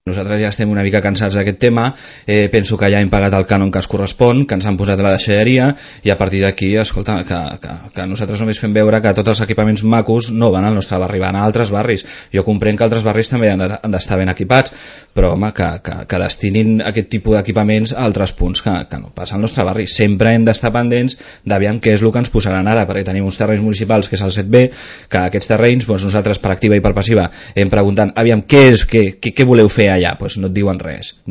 Nosaltres ja estem una mica cansats d'aquest tema, penso que ja hem pagat el cànon que es correspon, que ens han posat a la deixalleria, i a partir d'aquí, escolta, que nosaltres només fem veure que tots els equipaments macos no van al nostre barri, van a altres barris. Jo comprenc que altres barris també han d'estar ben equipats, però home, que destinin aquest tipus d'equipaments a altres punts que no passa al nostre barri. Sempre hem d'estar pendents d'aviam què és el que ens posaran ara, perquè tenim uns terrenys municipals, que és el 7B, que aquests terrenys, doncs nosaltres per activa i per passiva hem preguntant, aviam, què voleu fer allà? Doncs no et diuen res.